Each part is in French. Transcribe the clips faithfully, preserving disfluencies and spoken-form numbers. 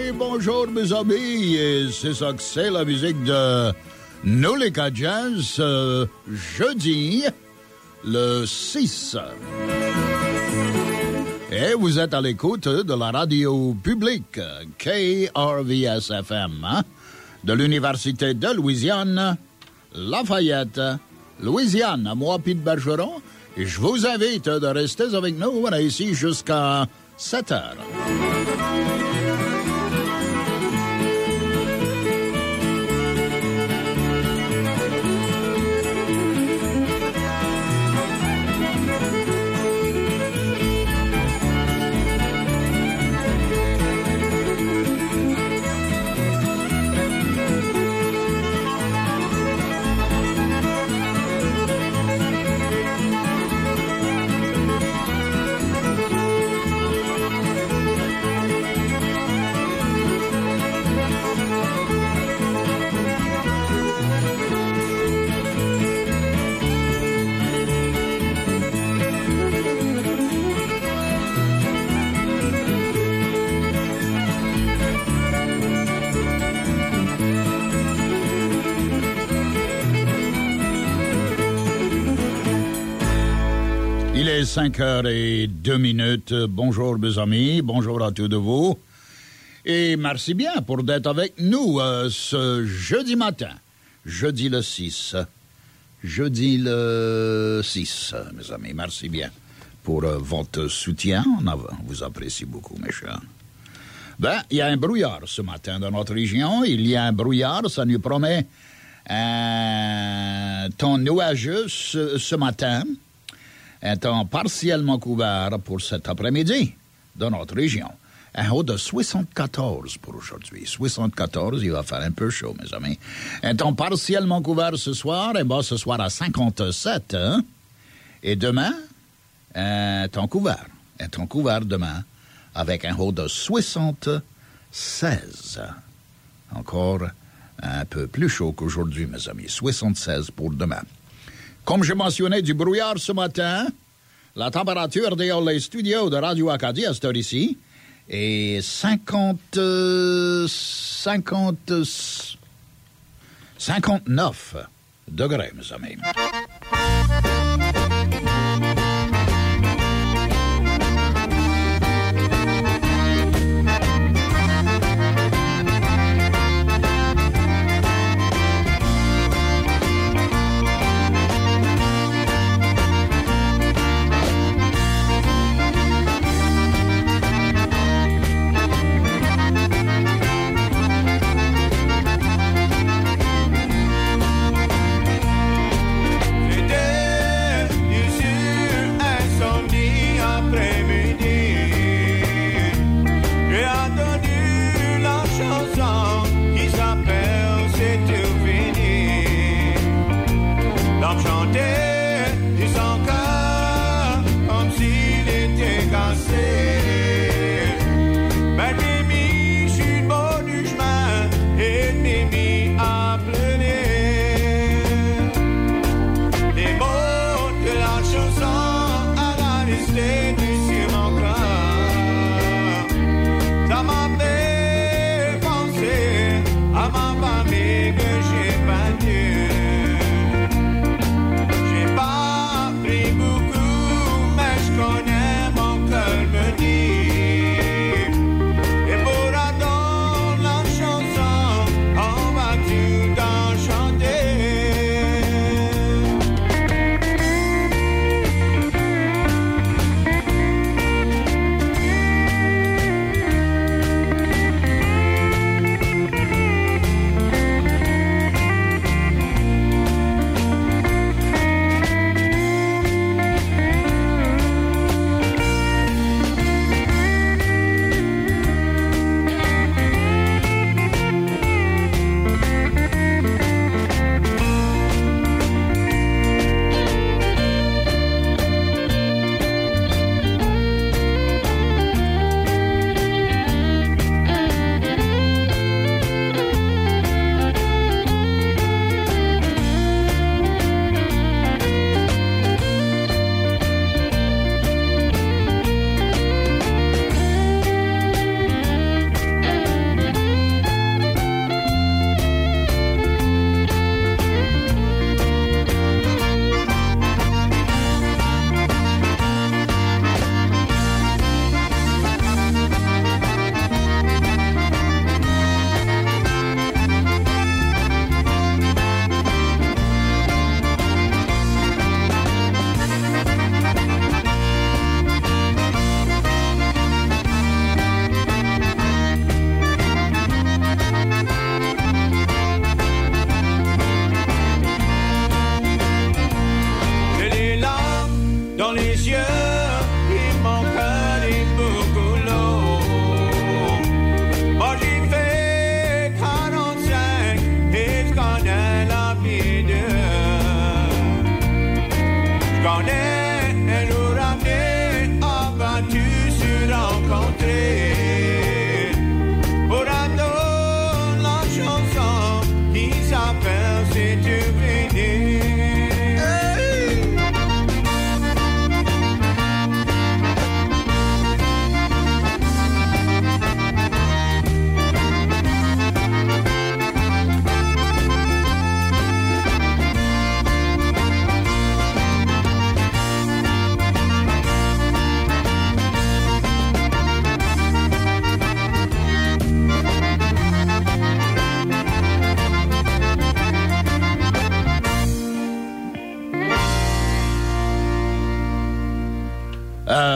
Oui, bonjour mes amis, et c'est ça que c'est la musique de Nous les Cajuns, euh, jeudi, le six. Et vous êtes à l'écoute de la radio publique K R V S F M, hein, de l'Université de Louisiane, Lafayette, Louisiane. Moi, Pete Bergeron, et je vous invite de rester avec nous, voilà, ici jusqu'à sept heures. cinq heures et deux minutes. Bonjour mes amis, bonjour à tous de vous. Et merci bien pour d'être avec nous euh, ce jeudi matin. Jeudi le six. Jeudi le six, mes amis. Merci bien pour euh, votre soutien. On, a, on vous apprécie beaucoup, mes chers. Ben, il y a un brouillard ce matin dans notre région. Il y a un brouillard, ça nous promet un temps nuageux ce, ce matin. Un temps partiellement couvert pour cet après-midi dans notre région. Un haut de soixante-quatorze pour aujourd'hui. soixante-quatorze, il va faire un peu chaud, mes amis. Un temps partiellement couvert ce soir, et bon, ce soir à cinquante-sept, hein? Et demain, un temps couvert. Un temps couvert demain, avec un haut de soixante-seize. Encore un peu plus chaud qu'aujourd'hui, mes amis. soixante-seize pour demain. Comme j'ai mentionné du brouillard ce matin, la température dehors les studios de Radio Acadie à cette heure ici est cinquante, cinquante, cinquante-neuf degrés, mes amis.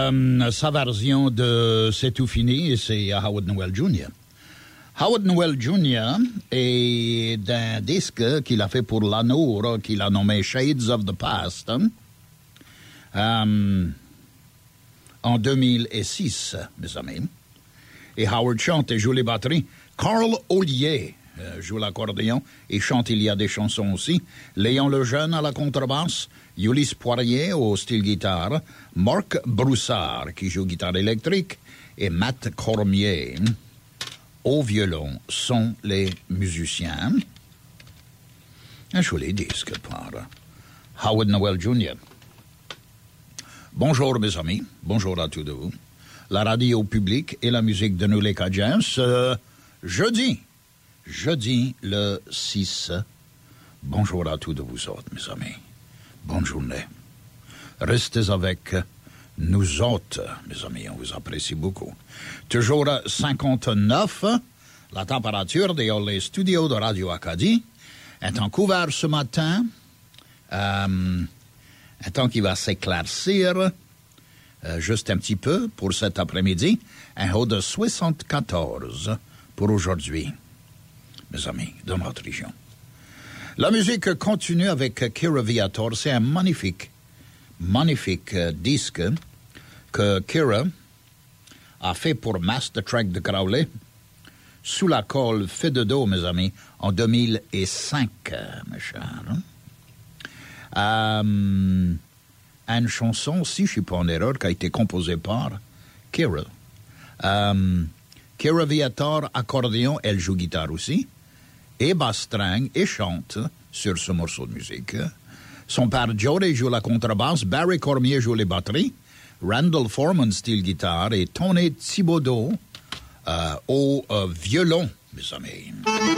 euh, sa version de C'est tout fini, et c'est Howard Nowell junior Howard Nowell junior est d'un disque qu'il a fait pour Lanour, qu'il a nommé Shades of the Past, hein? euh, en deux mille six, mes amis. Et Howard chante et joue les batteries. Carl Ollier euh, joue l'accordéon et chante Il y a des chansons aussi. Léon Lejeune à la contrebasse. Ulysse Poirier au style guitare. Marc Broussard qui joue guitare électrique. Et Matt Cormier au violon sont les musiciens. Un joli disque par Howard Nowell junior Bonjour mes amis, bonjour à tous de vous. La radio publique et la musique de nous les Cadiens, ce jeudi, jeudi le six. Bonjour à tous de vous autres, mes amis. Bonne journée. Restez avec nous autres, mes amis, on vous apprécie beaucoup. Toujours cinquante-neuf, la température dans les studios de Radio Acadie est en couvert ce matin, euh, un temps qui va s'éclaircir Euh, juste un petit peu pour cet après-midi, un haut de soixante-quatorze pour aujourd'hui, mes amis, de notre région. La musique continue avec Kira Viator. C'est un magnifique, magnifique euh, disque que Kira a fait pour Master Track de Crowley sous la colle fait de dos, mes amis, en deux mille cinq, mes chers. Euh... Une chanson, si je ne suis pas en erreur, qui a été composée par Kira. Euh, Kira Viator, accordéon, elle joue guitare aussi, et basse-string, et chante sur ce morceau de musique. Son père Jody joue la contrebasse, Barry Cormier joue les batteries, Randall Foreman style guitare, et Tony Thibodeau euh, au euh, violon, mes amis.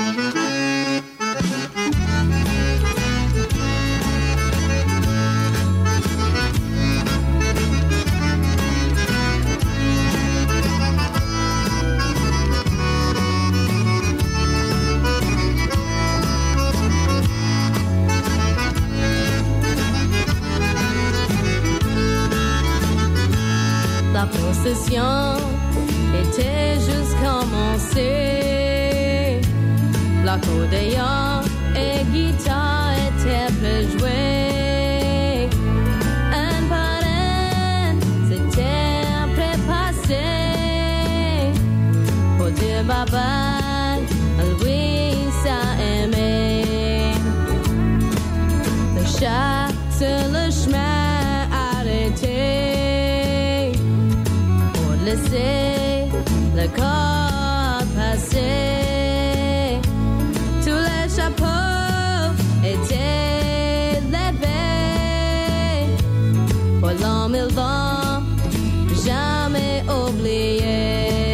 La procession était juste commencée. L'accordéon et guitare étaient prêts joués. Un par un, c'était prépassé pour dire bye-bye à Louis ça aimé. Le chat sur le chemin arrêté. Laissez le corps passer. Tous les chapeaux étaient levés. Pour l'homme ils vont jamais oublier.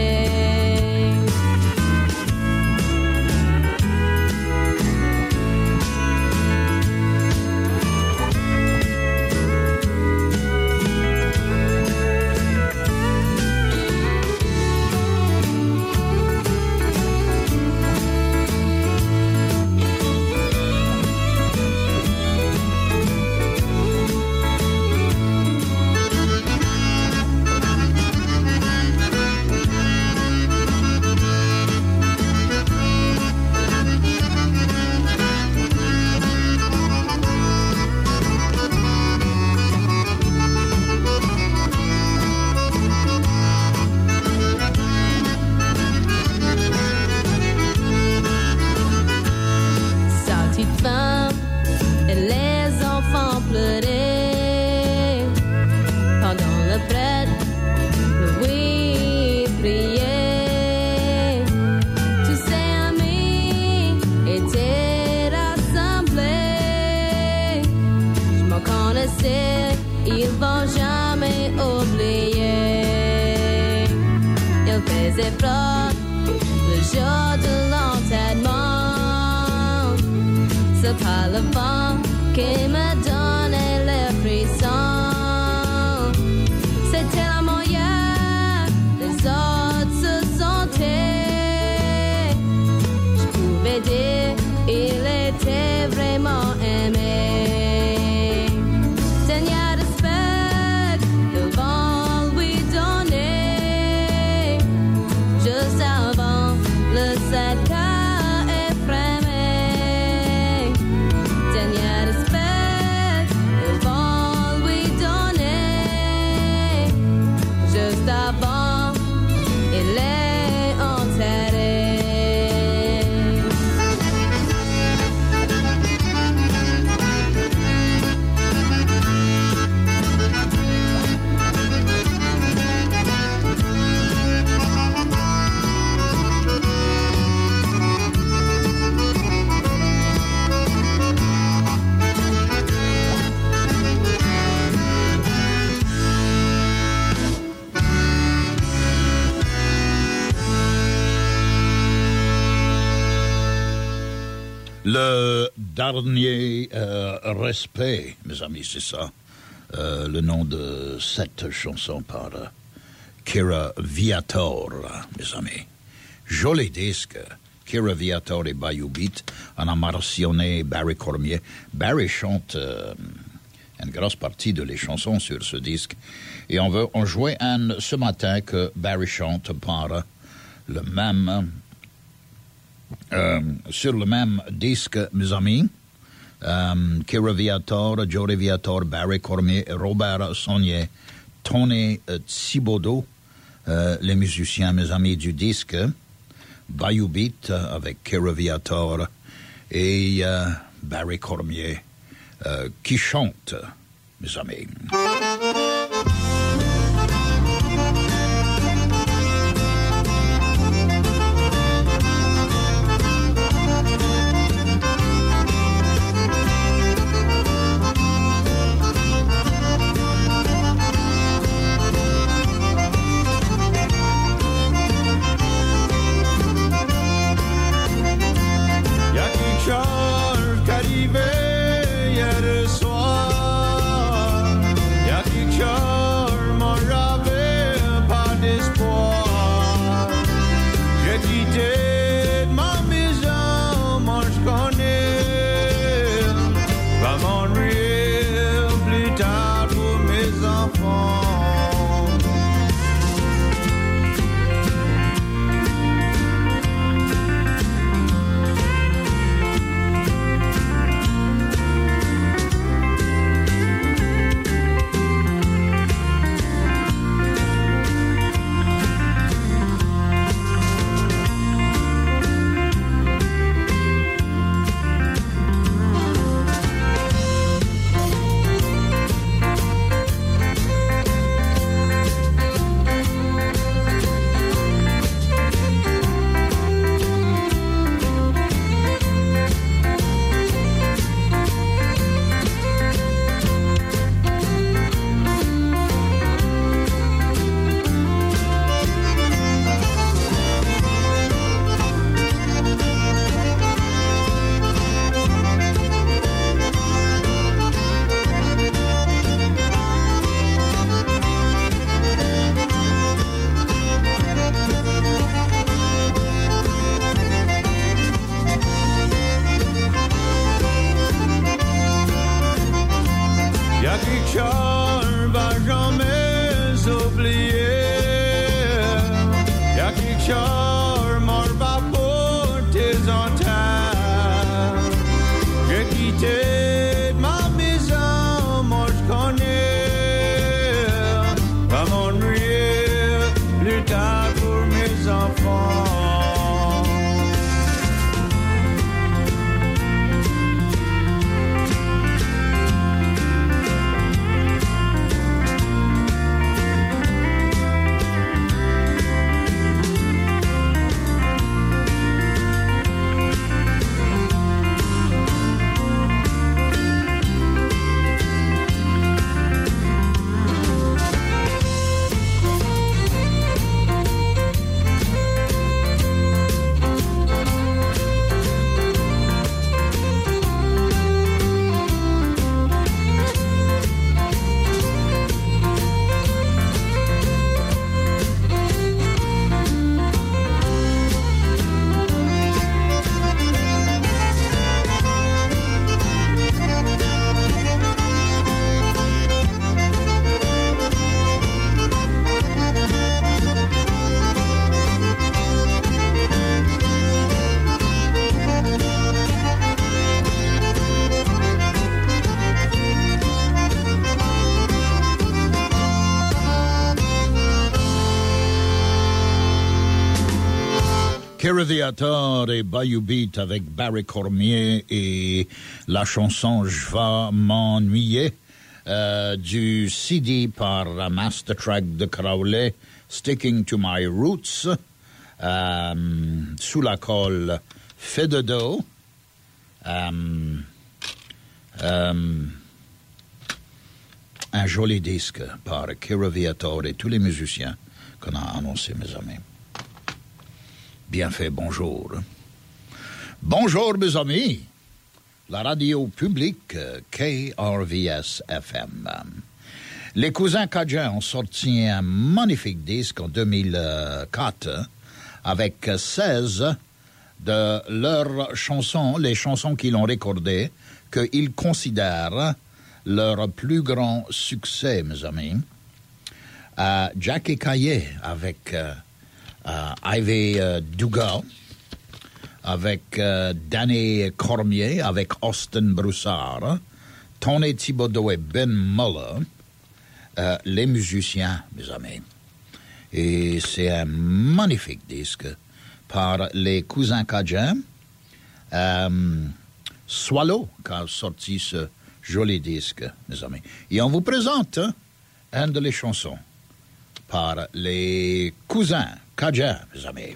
Ils vont jamais oublier. Ils faisaient froid le jour de l'enterrement. C'est pas le vent qui me donnait le frisson. C'était la moyenne, les autres se sentaient. Je pouvais dire, il était vraiment aimé. Then you had a spec, the ball we Le dernier euh, respect, mes amis, c'est ça. Euh, le nom de cette chanson par euh, Kira Viator, mes amis. Joli disque. Kira Viator et Bayou Beat. On a mentionné Barry Cormier. Barry chante euh, une grosse partie de les chansons sur ce disque. Et on veut en jouer un ce matin que Barry chante par euh, le même... Euh, sur le même disque, mes amis. Um, Kira Viator, Jory Viator, Barry Cormier, Robert Saunier, Tony uh, Thibodeau, uh, les musiciens, mes amis du disque, Bayou Beat uh, avec Kira Viator et uh, Barry Cormier uh, qui chante, mes amis. Kira Viator et Bayou Beat avec Barry Cormier et la chanson Je vais m'ennuyer euh, du C D par la Master Track de Crowley, Sticking to My Roots, euh, sous la colle Fait de dos, euh, euh, un joli disque par Kira Viator et tous les musiciens qu'on a annoncés, mes amis. Bien fait, bonjour. Bonjour, mes amis. la radio publique K R V S F M. Les Cousins Cajuns ont sorti un magnifique disque en deux mille quatre avec seize de leurs chansons, les chansons qu'ils ont recordées, qu'ils considèrent leur plus grand succès, mes amis. Euh, Jackie Caillé avec euh, euh, Ivy euh, Dugas, avec euh, Danny Cormier, avec Austin Broussard, Tony Thibodeau et Ben Muller, euh, les musiciens, mes amis. Et c'est un magnifique disque par les Cousins Cajuns. Euh, Swallow qui a sorti ce joli disque, mes amis. Et on vous présente hein, un de les chansons par les Cousins Cajuns, mes amis.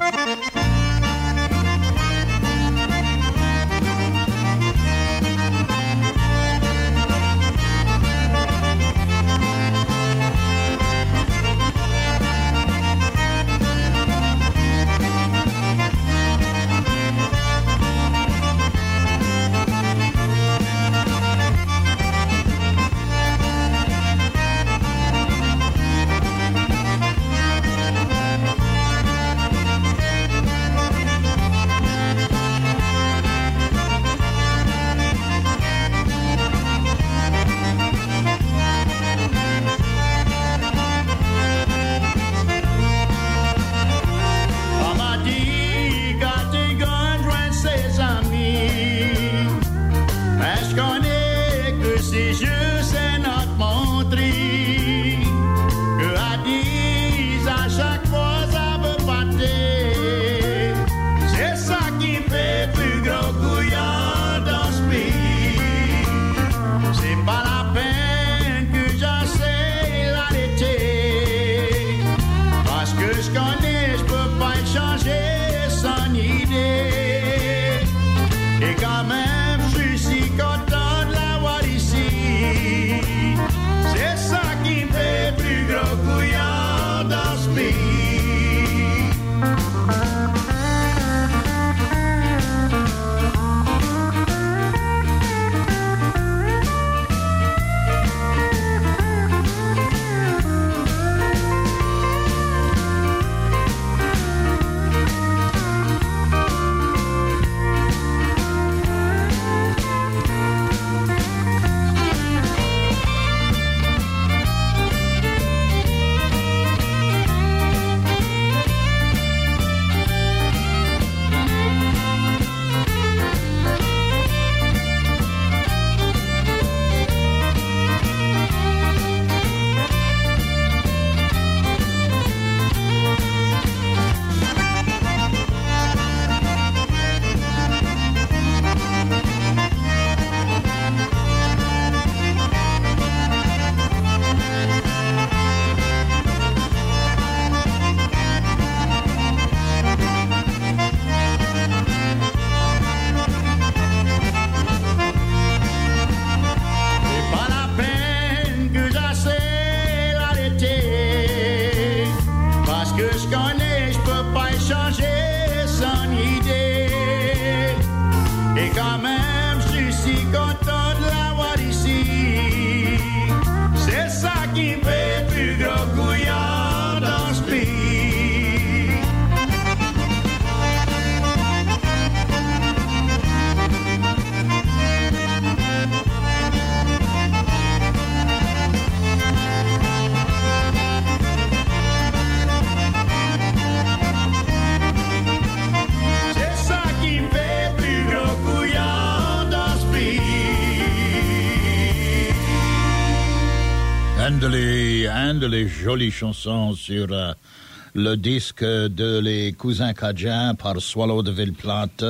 De les jolies chansons sur euh, le disque de les Cousins Cajuns par Swallow de Ville-Plate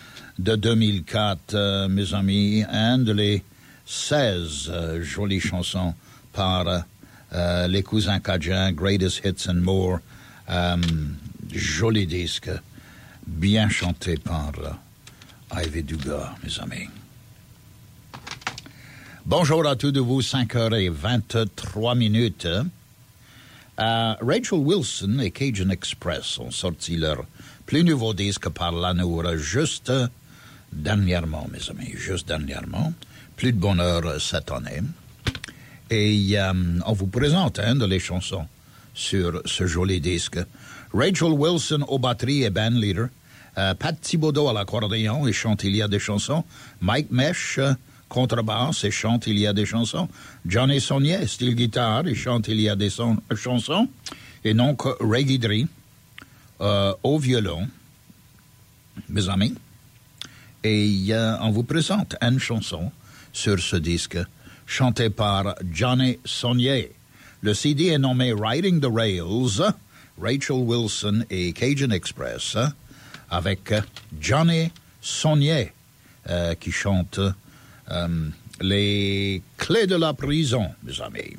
de deux mille quatre, euh, mes amis. Un de les seize euh, jolies chansons par euh, les Cousins Cajuns, Greatest Hits and More. Euh, joli disque, bien chanté par euh, Ivy Dugas, mes amis. Bonjour à tous de vous, cinq heures vingt-trois minutes. Uh, Rachel Wilson et Cajun Express ont sorti leur plus nouveau disque par l'année juste dernièrement, mes amis, juste dernièrement, plus de bonheur cette année. Et euh, on vous présente hein, de les chansons sur ce joli disque. Rachel Wilson aux batteries et band leader. Euh, Pat Thibodeau à l'accordéon et chante Il y a des chansons. Mike Mesh, euh, contrebasse et chante Il y a des chansons. Johnny Saunier, style guitare et chante Il y a des son- euh, chansons. Et donc Ray Guidry euh, au violon, mes amis. Et euh, on vous présente une chanson sur ce disque chantée par Johnny Saunier. Le C D est nommé Riding the Rails, Rachel Wilson et Cajun Express, avec Johnny Saunier euh, qui chante euh, les clés de la prison, mes amis.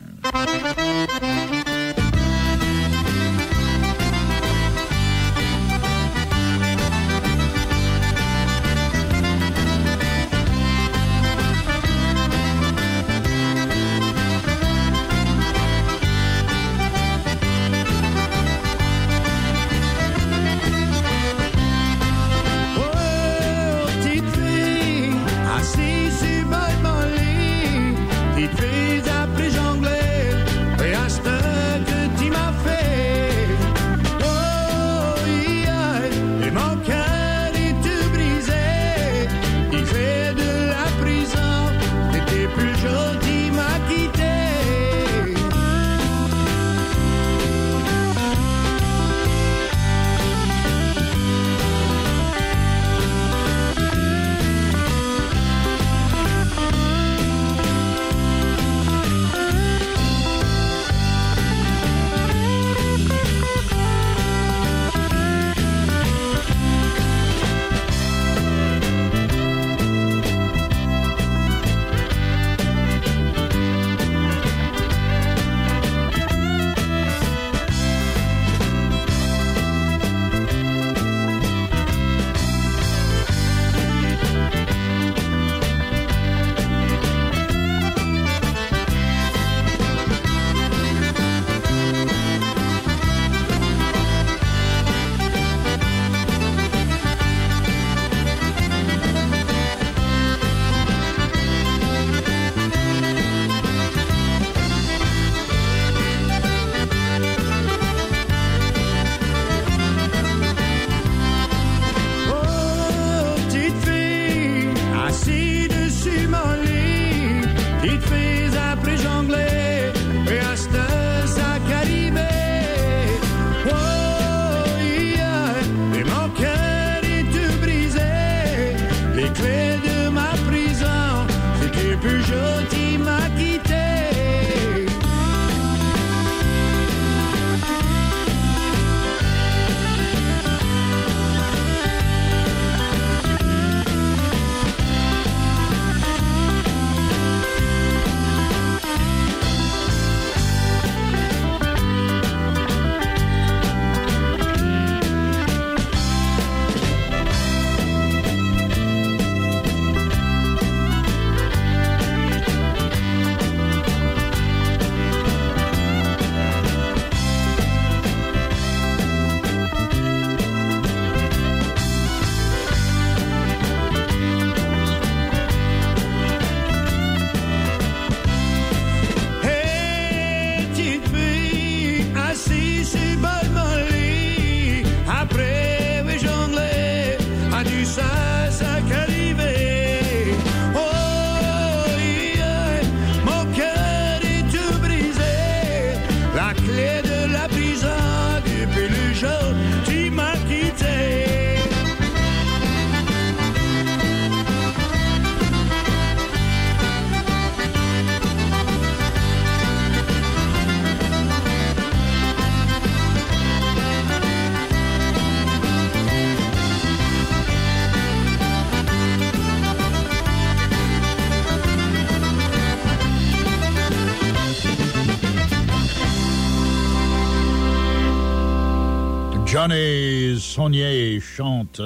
Johnny Saunier chante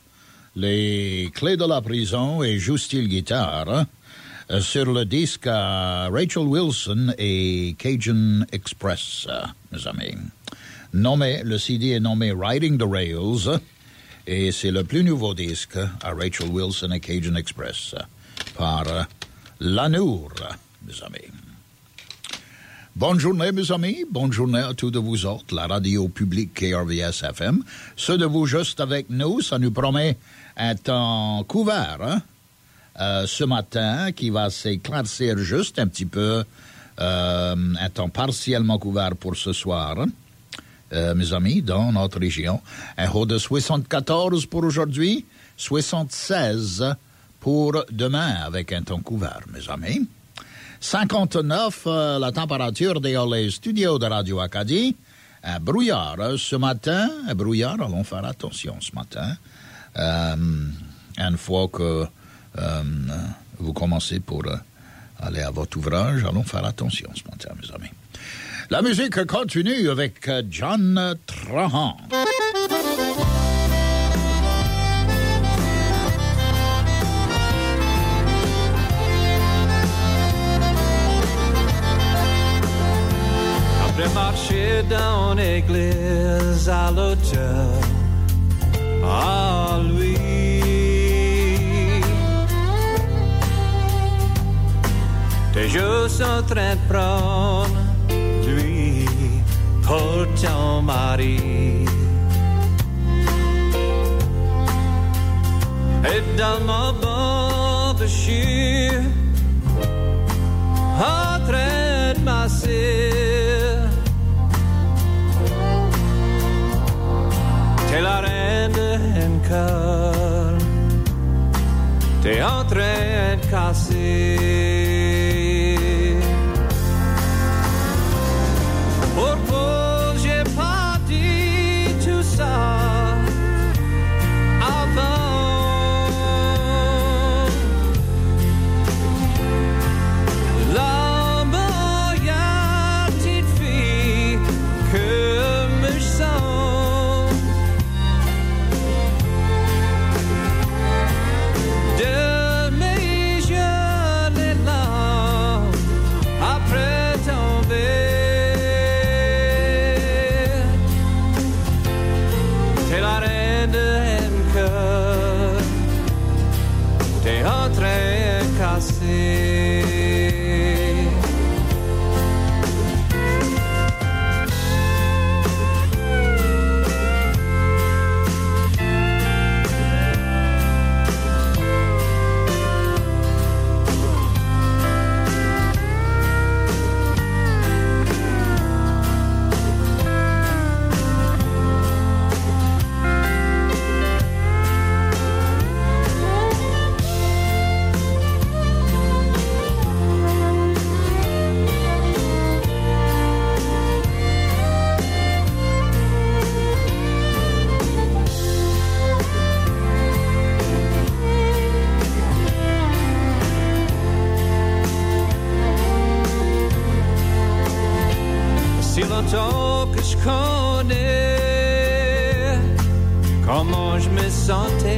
les clés de la prison et joue style guitare sur le disque à Rachel Wilson et Cajun Express, mes amis. Nommé, le C D est nommé Riding the Rails Et c'est le plus nouveau disque à Rachel Wilson et Cajun Express par euh, Lanour, mes amis. Bonne journée, mes amis. Bonne journée à tous de vous autres. La radio publique K R V S F M. Ceux de vous juste avec nous, ça nous promet un temps couvert, hein? Euh, ce matin, qui va s'éclaircir juste un petit peu, euh, un temps partiellement couvert pour ce soir, hein? euh, mes amis, dans notre région. Un haut de soixante-quatorze pour aujourd'hui, soixante-seize pour demain, avec un temps couvert, mes amis. cinquante-neuf, euh, la température dans les studios de Radio Acadie. Un brouillard euh, ce matin. Un brouillard, allons faire attention ce matin. Euh, une fois que euh, vous commencez pour euh, aller à votre ouvrage, allons faire attention ce matin, mes amis. La musique continue avec euh, John Trahan. Après marcher dans l'église à l'hôtel, à lui, tes yeux sont en train de prendre lui pour ton mari. Et dans mon banc de chien, en train de masser, t'es la reine de cœur, t'es en train de casser. Pourquoi j'ai pas dit tout ça avant? La meilleure petite fille que me sens, de mes yeux les larmes après tomber. T'es la reine de cœur, t'es en train de casser. Si longtemps que je connais comment je me sentais,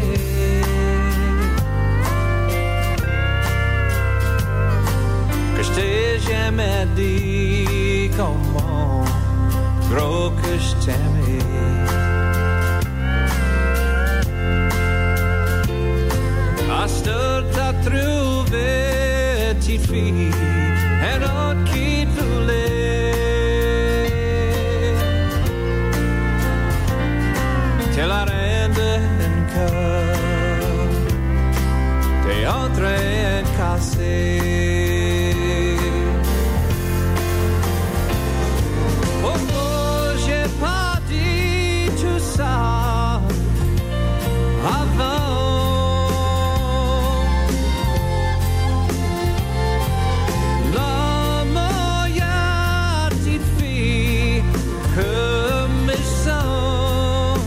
que je t'ai jamais dit comment gros que je t'aimais. À cette heure t'as trouvé, petite fille, un autre qui te voulait. T'es la reine de cœur, t'es en train de casser. Pourquoi j'ai pas dit tout ça avant? La meilleure petite fille que me sens,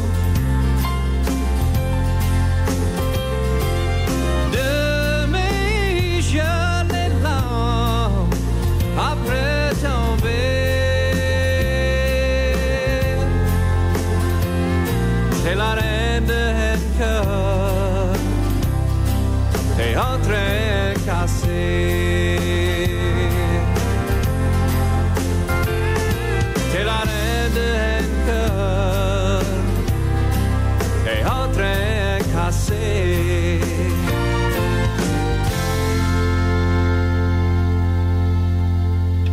de mes yeux les larmes après tomber. T'es la reine de cœur, t'es en train de casser. T'es la reine de cœur, t'es en train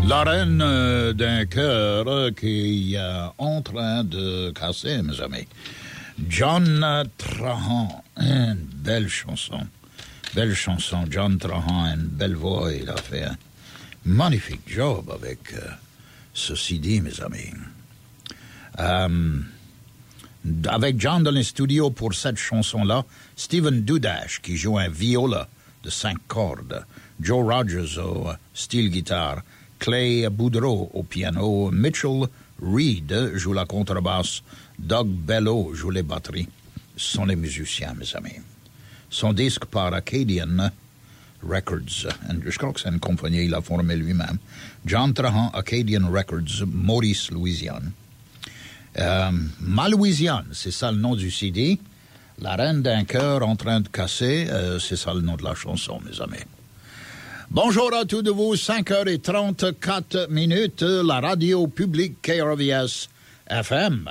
La reine euh, d'un cœur euh, qui est euh, en train de casser, mes amis. John Trahan, une belle chanson. Belle chanson. John Trahan, une belle voix. Il a fait un magnifique job avec euh, ce C D, mes amis. Euh, avec John dans les studios pour cette chanson-là, Stephen Dudash qui joue un viola de cinq cordes, Joe Rogers au style guitare, Clay Boudreau au piano, Mitchell Reed joue la contrebasse, Doug Bellow joue les batteries. Ce sont les musiciens, mes amis. Son disque par Acadian Records, je crois que c'est une compagnie, il a formé lui-même. John Trahan, Acadian Records, Maurice, Louisiane. Euh, Ma Louisiane, c'est ça le nom du C D. La reine d'un cœur en train de casser, euh, c'est ça le nom de la chanson, mes amis. Bonjour à tous de vous, cinq heures trente-quatre minutes, la radio publique K R V S F M.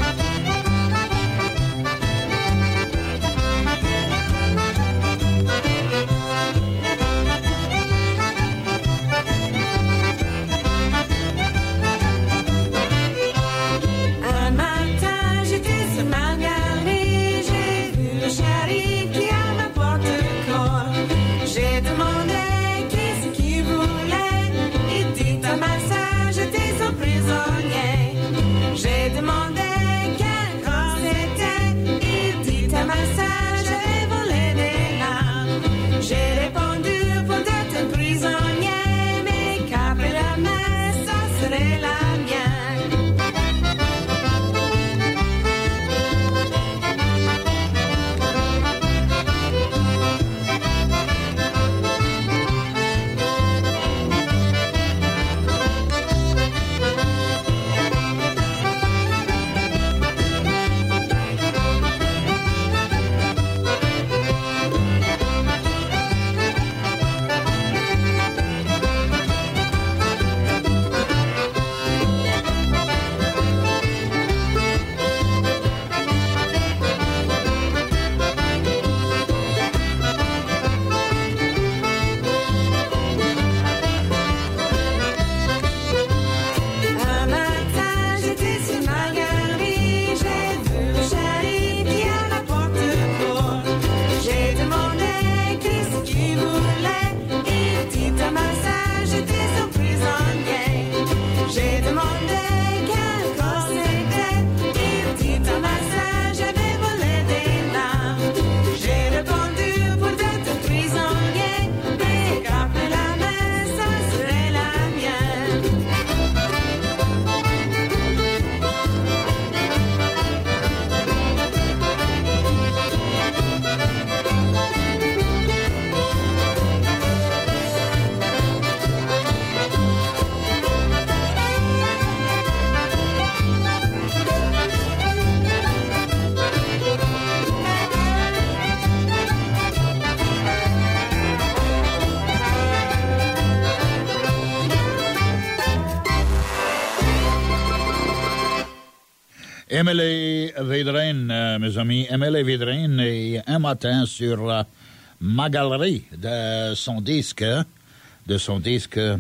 Emily Védrine, euh, mes amis, Emily Védrine est un matin sur euh, ma galerie de son disque, de son disque euh,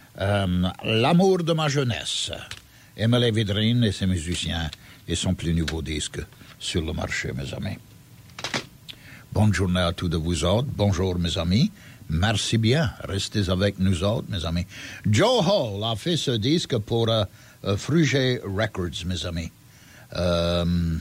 L'amour de ma jeunesse. Emily Védrine et ses musiciens et son plus nouveau disque sur le marché, mes amis. Bonne journée à tous de vous autres. Bonjour, mes amis. Merci bien. Restez avec nous autres, mes amis. Joe Hall a fait ce disque pour euh, euh, Fruget Records, mes amis. Euh,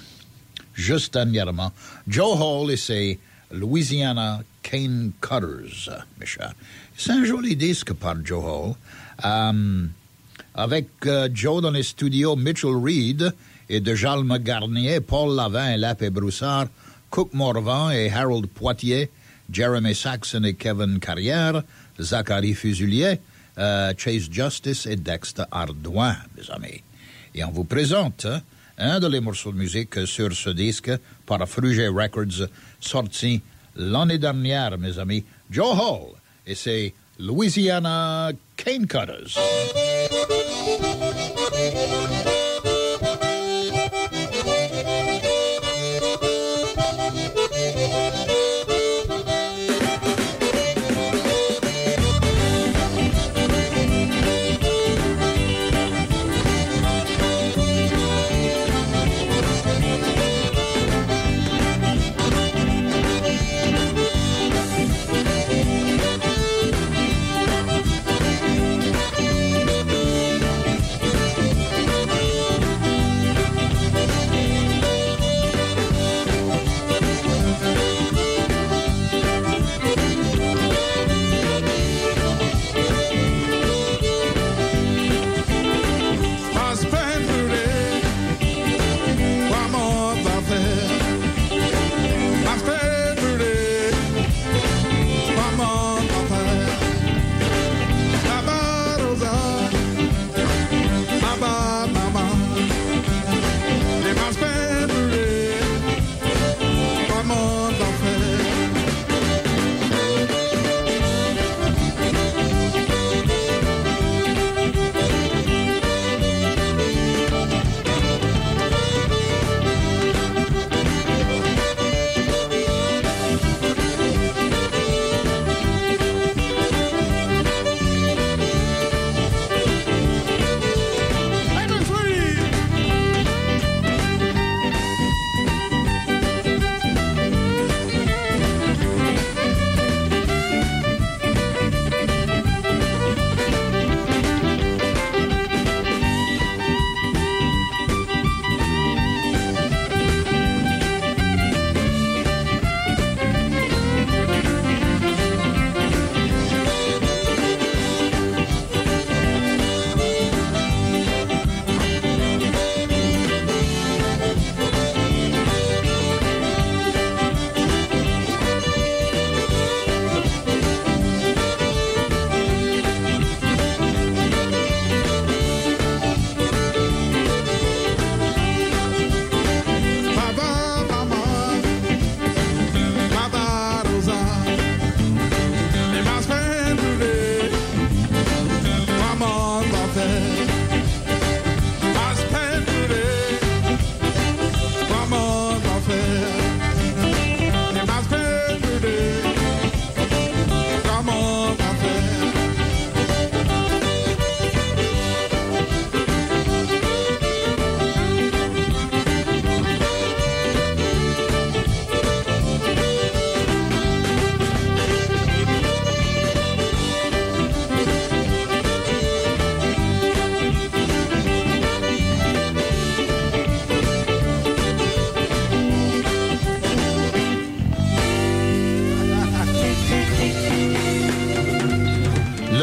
juste dernièrement, Joe Hall et ses Louisiana Cane Cutters, Michel. C'est un joli disque par Joe Hall. Euh, avec euh, Joe dans les studios, Mitchell Reed et de Jalme Garnier, Paul Lavin et Lapé Broussard, Cook Morvan et Harold Poitier, Jeremy Saxon et Kevin Carrière, Zachary Fusilier, euh, Chase Justice et Dexter Ardouin, mes amis. Et on vous présente hein, un de les morceaux de musique sur ce disque par Fruget Records, sorti l'année dernière, mes amis, Joe Hall et ses Louisiana Cane Cutters.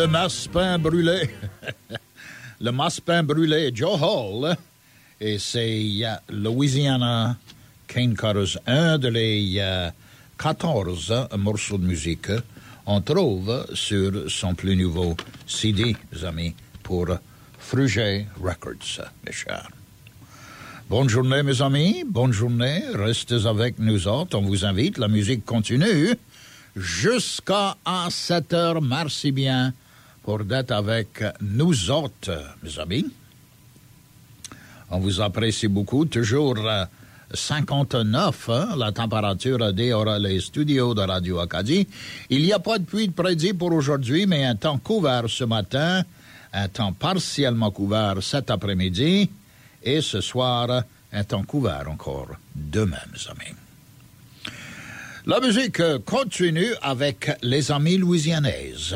Le masse-pain brûlé. Le masse-pain brûlé, Joe Hall. Et c'est uh, Louisiana Cane Cutters, un de les uh, quatorze morceaux de musique on trouve sur son plus nouveau C D, mes amis, pour Fruget Records, mes chers. Bonne journée, mes amis. Bonne journée. Restez avec nous autres. On vous invite. La musique continue jusqu'à sept heures. Merci bien pour d'être avec nous autres, mes amis. On vous apprécie beaucoup. Toujours euh, cinquante-neuf, hein, la température dehors les studios de Radio Acadie. Il n'y a pas de pluie de prédit pour aujourd'hui, mais un temps couvert ce matin, un temps partiellement couvert cet après-midi, et ce soir, un temps couvert encore demain, mes amis. La musique continue avec les amis louisianaises.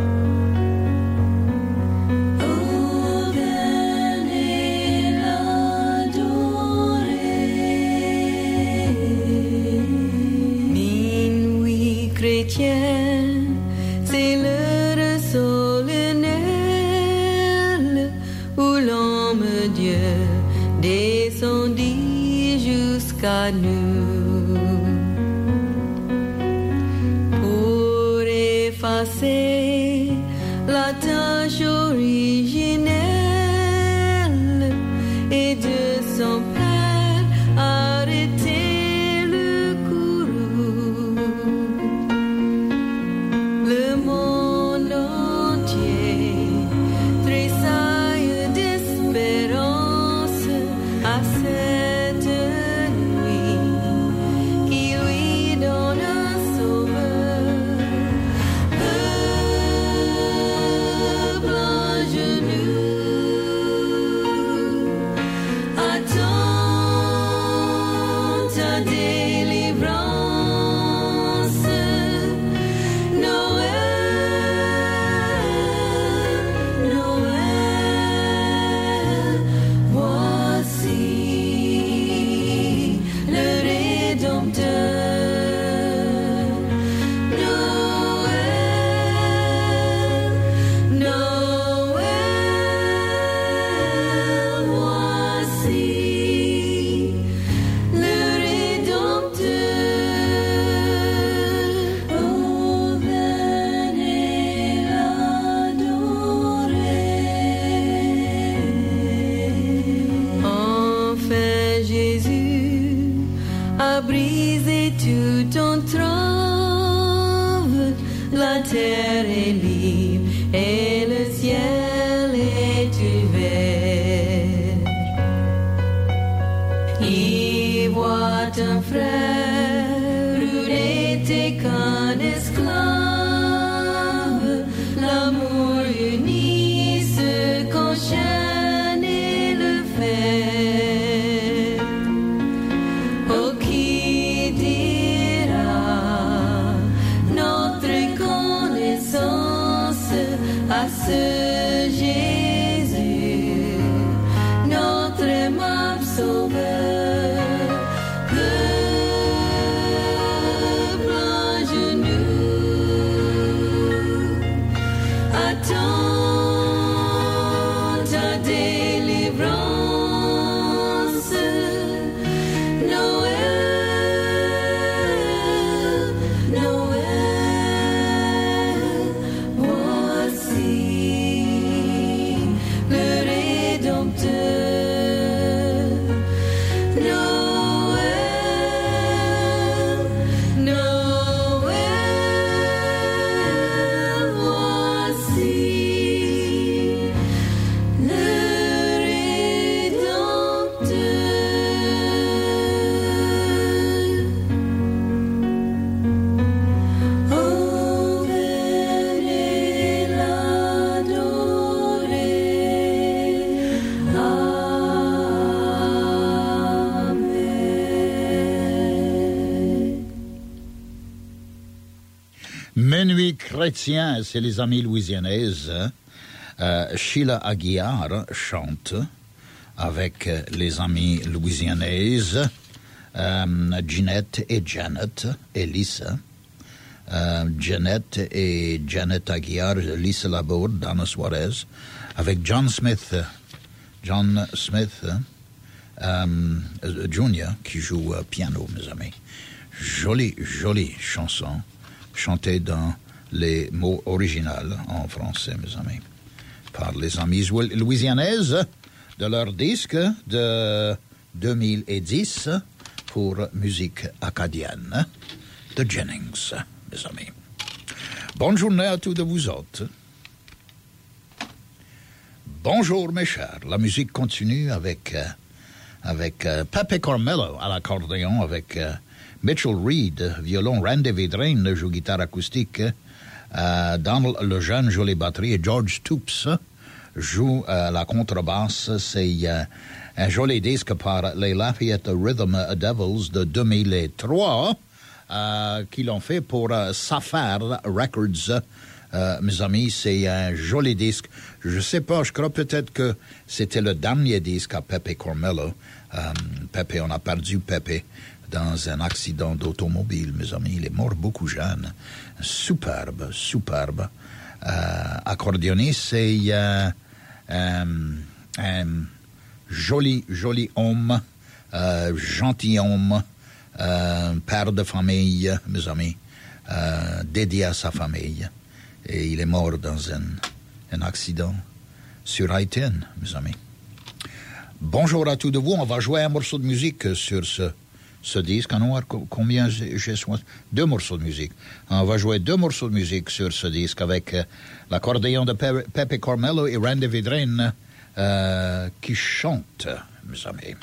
C'est l'heure solennelle où l'homme Dieu descendit jusqu'à nous pour effacer la tâche originelle et de son Père arrêter le courroux. Le monde entier tressaille d'espérance à cette nuit qui lui donne un sauveur. Peuple à genoux, attends ta délivrance. Noël, Noël, voici le Rédempteur. Noël, Noël, voici le Rédempteur. Oh, venez l'adorer. Enfin Jésus a brisé toute entrave. La terre est libre et le ciel est ouvert. Il voit un frère rouler qu'un esclave. L'amour uni se qu'enchaîne et le fer. Oh, qui dira notre connaissance à ce Jésus, notre aimable Sauveur. Peuple à genoux, attends ta délivrance. Noël, Noël, voici le Rédempteur. Noël, Noël, voici le Rédempteur. Oh, venez l'adorer. Amen. Minuit chrétien, c'est les amis louisianaises. Hein? Euh, Sheila Aguiar chante avec euh, les amis louisianaises. Euh, Ginette et Janet et Lisa. euh, Janet et Janet Aguiar, Lisa Laborde, Dana Suarez, avec John Smith, John Smith euh, Junior qui joue euh, piano, mes amis. Jolie, jolie chanson, chantée dans les mots originaux en français, mes amis, par les amis louisianaises de leur disque de deux mille dix pour musique acadienne de Jennings, mes amis. Bonne journée à tous de vous autres. Bonjour, mes chers. La musique continue avec, euh, avec euh, Pepe Carmelo à l'accordéon, avec euh, Mitchell Reed, violon, Randy Vidrine, joue guitare acoustique, euh, Donald Lejeune joue les batteries et George Toops joue euh, la contrebasse. C'est euh, un joli disque par les Lafayette Rhythm Devils de deux mille trois euh, qui l'ont fait pour euh, Sapphire Records. Euh, mes amis, c'est un joli disque. Je sais pas, je crois peut-être que c'était le dernier disque à Pepe Carmelo. Euh, Pepe, on a perdu Pepe dans un accident d'automobile, mes amis. Il est mort beaucoup jeune. Superbe, superbe. Euh, accordéoniste, c'est euh, euh, un joli, joli homme, euh, gentil homme, euh, père de famille, mes amis, euh, dédié à sa famille. Et il est mort dans un, un accident sur I dix, mes amis. Bonjour à tous de vous. On va jouer un morceau de musique sur ce, ce disque. On combien j'ai choisi? Deux morceaux de musique. On va jouer deux morceaux de musique sur ce disque avec euh, l'accordéon de Pe- Pepe Carmelo et Randy Vidrine euh, qui chante, mes amis.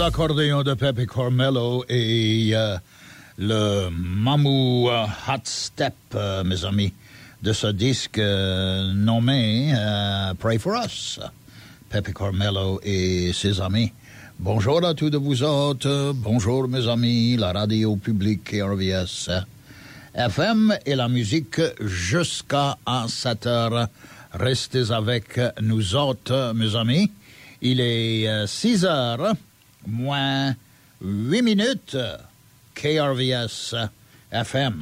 l'accordéon de Pepe Carmelo et euh, le Mamou euh, Hot Step, euh, mes amis, de ce disque euh, nommé euh, Pray for Us. Pepe Carmelo et ses amis. Bonjour à tous de vous autres. Bonjour mes amis, la radio publique K R V S F M et la musique jusqu'à sept heures. Restez avec nous autres, mes amis. Il est six heures, moins huit minutes, K R V S F M.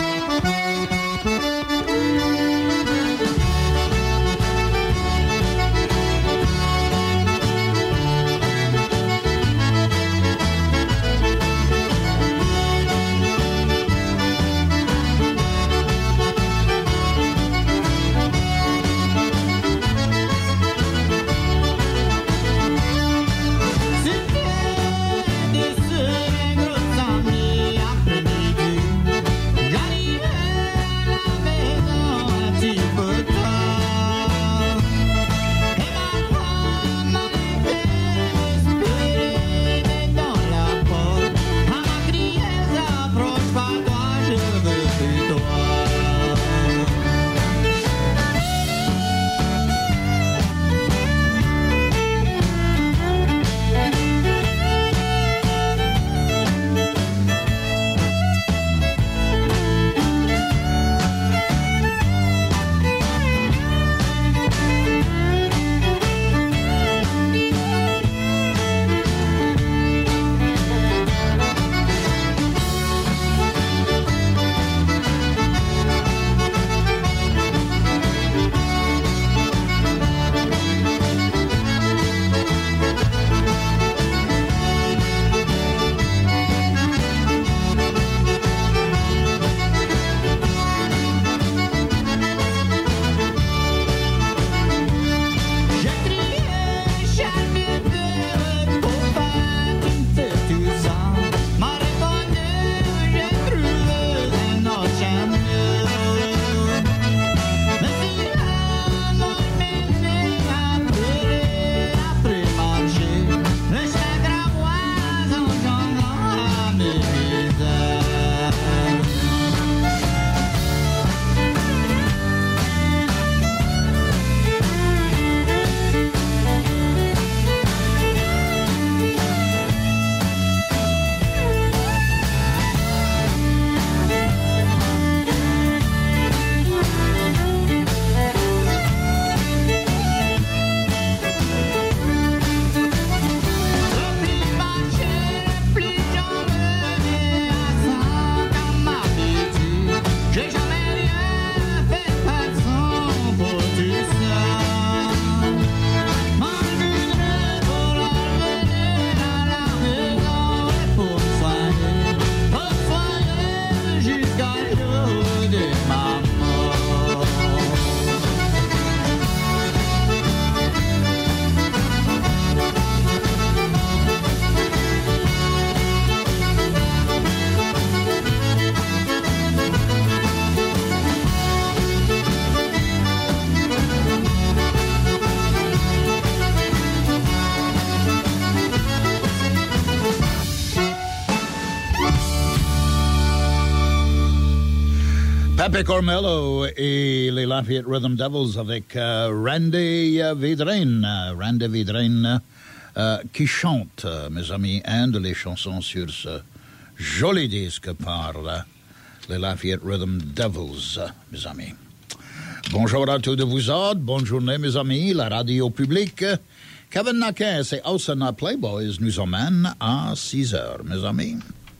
Pepe Carmelo et les Lafayette Rhythm Devils avec euh, Randy Vidrine, Randy Vidrine euh, qui chante, euh, mes amis, un de les chansons sur ce joli disque par euh, les Lafayette Rhythm Devils, euh, mes amis. Bonjour à tous de vous autres, bonne journée mes amis, la radio publique. Kevin Naquin et Austin Playboys nous emmènent à six heures, mes amis.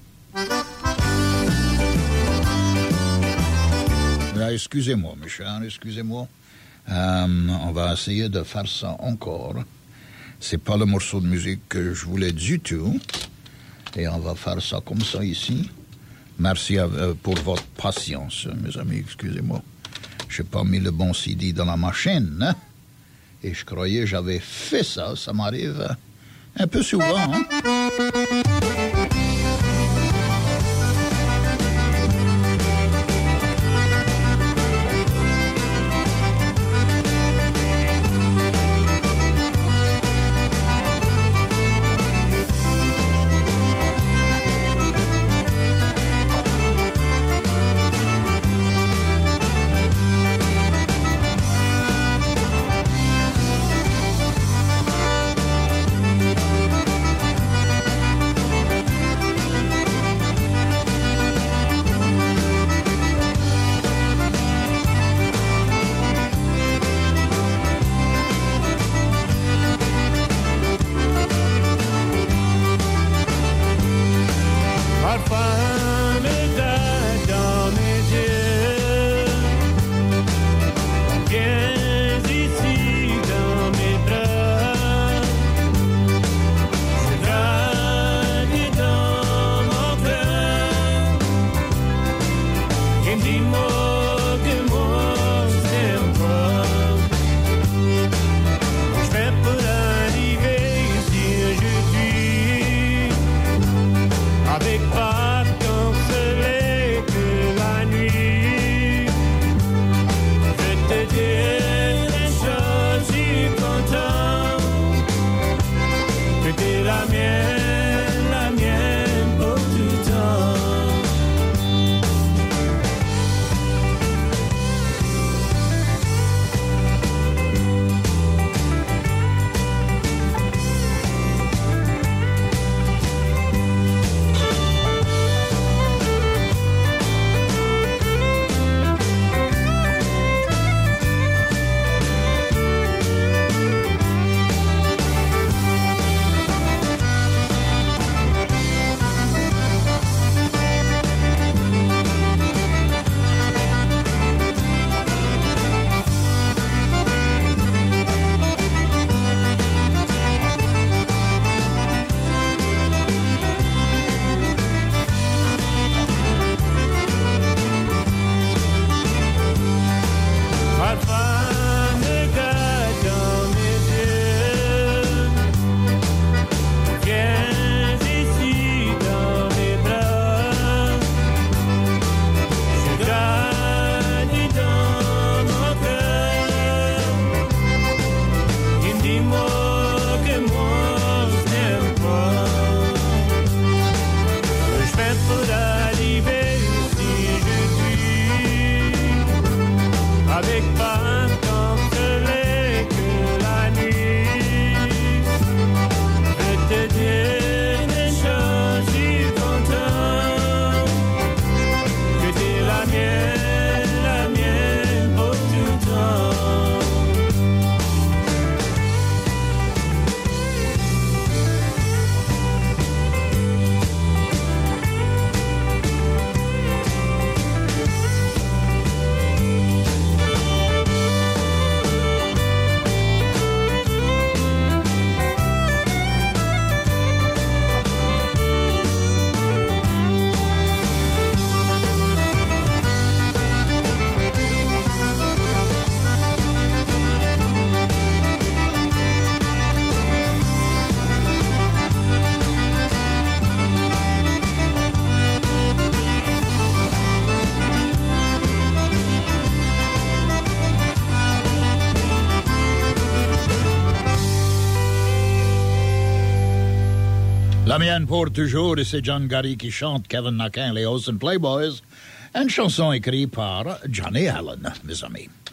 Excusez-moi, mes chers, excusez-moi. Euh, on va essayer de faire ça encore. C'est pas le morceau de musique que je voulais du tout. Et on va faire ça comme ça ici. Merci à, euh, pour votre patience, mes amis, excusez-moi. J'ai pas mis le bon C D dans la machine, hein? Et je croyais que j'avais fait ça. Ça m'arrive un peu souvent, hein? pas tant soleil que la nuit. Je vais te dire des choses, je suis content que t'es la mienne, la mienne pour tout temps. La mienne pour toujours, et c'est John Gary qui chante Kevin Naquin, les Olsen Playboys, une chanson écrite par Johnny Allen, mes amis.